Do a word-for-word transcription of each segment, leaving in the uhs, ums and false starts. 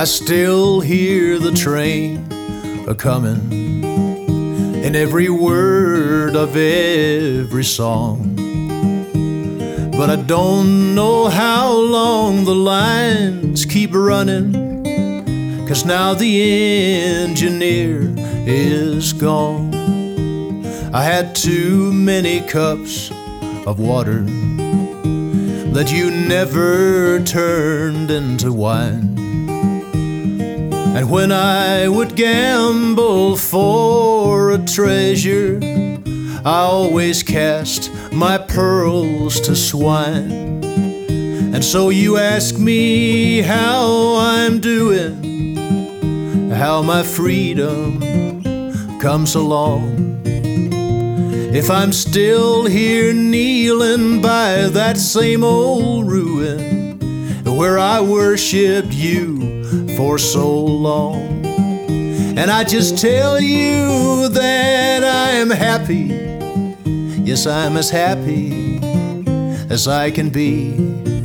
I still hear the train a-comin', in every word of every song. But I don't know how long the lines keep running, 'cause now the engineer is gone. I had too many cups of water that you never turned into wine. And when I would gamble for a treasure, I always cast my pearls to swine. And so you ask me how I'm doing, how my freedom comes along. If I'm still here kneeling by that same old ruin where I worshipped you for so long. And I just tell you that I am happy. Yes, I'm as happy as I can be.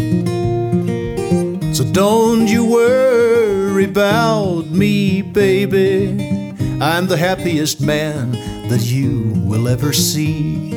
So don't you worry about me, baby. I'm the happiest man that you will ever see.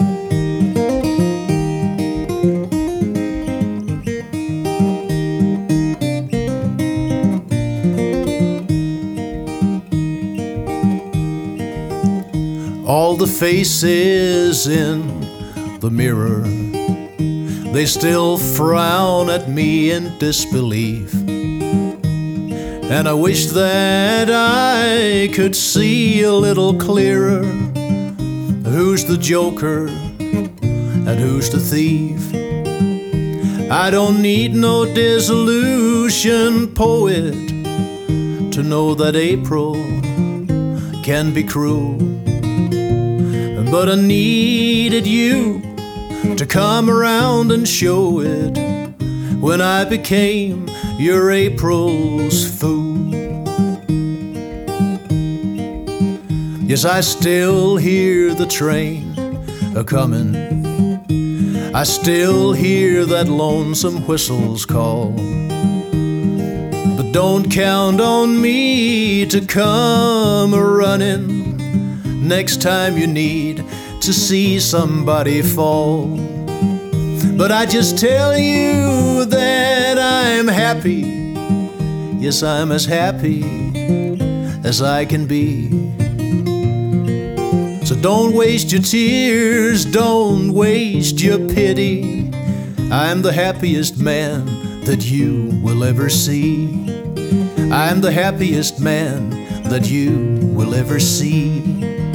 All the faces in the mirror, they still frown at me in disbelief. And I wish that I could see a little clearer who's the joker and who's the thief. I don't need no disillusion poet to know that April can be cruel. But I needed you to come around and show it when I became your April's fool. Yes, I still hear the train a-comin'. I still hear that lonesome whistle's call. But don't count on me to come a-runnin' next time you need to see somebody fall. But I just tell you that I'm happy. Yes, I'm as happy as I can be. So don't waste your tears, don't waste your pity. I'm the happiest man that you will ever see. I'm the happiest man that you will ever see.